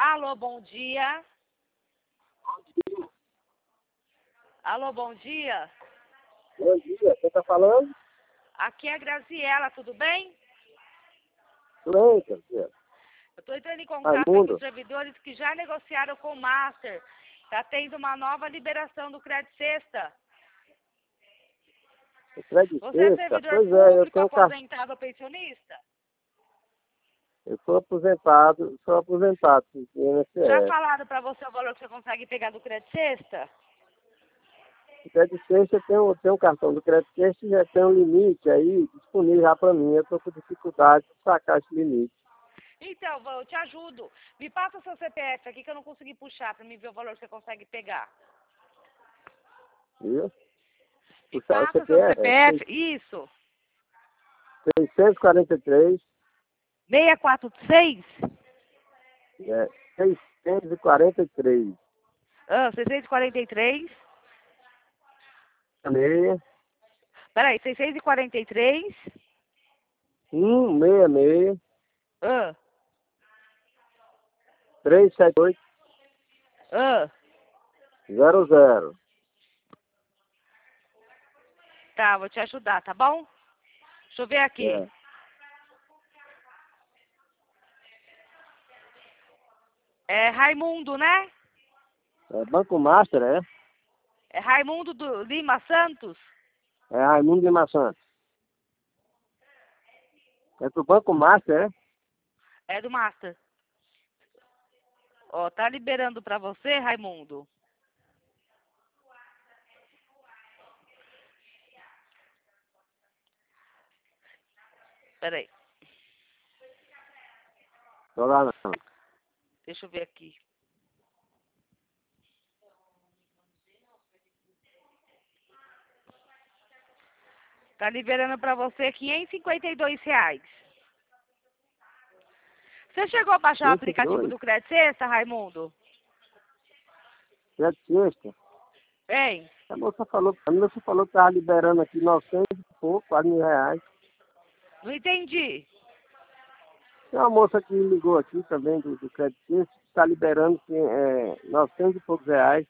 Alô, bom dia. Alô, bom dia. Bom dia, quem está falando? Aqui é a Graziela, tudo bem? Tudo bem, Graziela? Eu estou entrando em contato com Raimundo. os servidores que já negociaram com o Master. Está tendo uma nova liberação do crédito sexta. O crédito Você é sexta? servidor Pois é, eu público, tenho aposentado ou pensionista? eu sou aposentado do Já INSS. falaram para você o valor que você consegue pegar do crédito sexta? O crédito sexta tem um cartão do crédito sexta e já tem um limite aí disponível já para mim. Eu estou com dificuldade de sacar esse limite. Então, eu te ajudo. Me passa o seu CPF aqui que eu não consegui puxar para me ver o valor que você consegue pegar. Viu? Me Puxar o passa o seu CPF CPF. Isso. 643, 646? 643, 643. meia, Peraí, 643. 166, Ah, 378, ah. 00. Tá, vou te ajudar, tá bom? Deixa eu ver aqui. É. É Raimundo, né? É Banco Master, é? É Raimundo do Lima Santos? É Raimundo de Maçã. É pro Banco Master, É do Master. Ó, tá liberando pra você, Raimundo? Peraí, Tô lá não. deixa eu ver aqui. Tá liberando pra você R$ 552. Você chegou a baixar o aplicativo 22? do Crédito Sexta, Raimundo? É de sexta. Hein? A moça falou que tava liberando aqui 900 e pouco, R$ 4.000. Não entendi. Tem uma moça que ligou aqui também do Crédito Sexta, que está liberando 900 e poucos reais.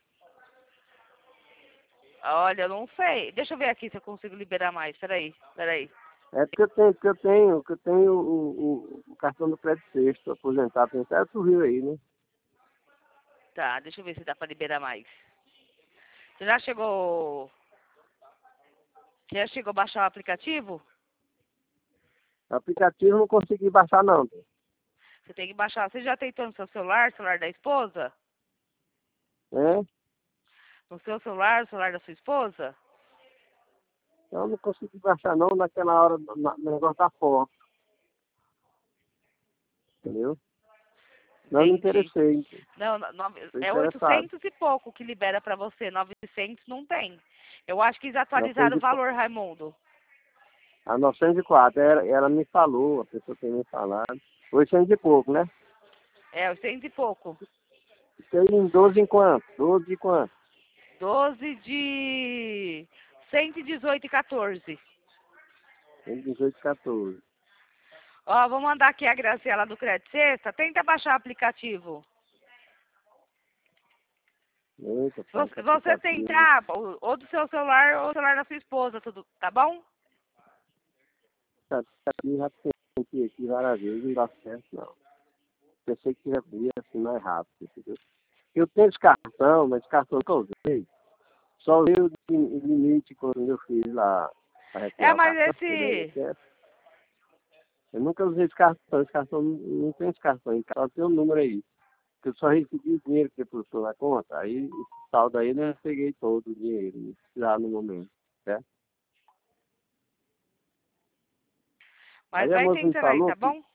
Olha, eu não sei. Deixa eu ver aqui se eu consigo liberar mais. Peraí. É porque eu tenho o cartão do Crédito Sexta, aposentado, tem até sorriu aí, né? Tá, deixa eu ver se dá pra liberar mais. Você já chegou... Você já chegou a baixar o aplicativo? O aplicativo eu não consegui baixar não. Você tem que baixar. Você já tentou no seu celular da esposa? É? No seu celular da sua esposa? Eu não consegui baixar não naquela hora, no negócio da foto, entendeu? Não me Entendi. interessei, Não, estou é interessado. 800 e pouco que libera pra você. 900 não tem. Eu acho que eles atualizaram o 904. valor, Raimundo. A 904, ela me falou, a pessoa tem me falado. 800 e pouco, né? É, 800 e pouco. Tem em 12 em quanto? 12 de quanto? 12 de 118,14. 118, 14. Ó, vou mandar aqui a Graciela do Crédito Sexta. Tenta baixar o aplicativo. Eita, Se pai, que você aplicativo. tentar, ou do seu celular ou do celular da sua esposa, tudo, tá bom? Aplicativo já tentei aqui várias vezes, não dá certo, não. Pensei que ia assim mais rápido, entendeu? Eu tenho esse cartão, mas esse cartão que eu usei, só veio o limite quando eu fiz lá para É, retirar o mas cartão do esse... INSS. Eu nunca usei esse cartão não tem esse cartão, só tem o número aí. Porque eu só recebi o dinheiro que depositou na conta, aí esse saldo aí eu não Ah, peguei todo o dinheiro, não precisava no momento, certo? mas Aí a vai moça me tentando aí, falou tá que bom?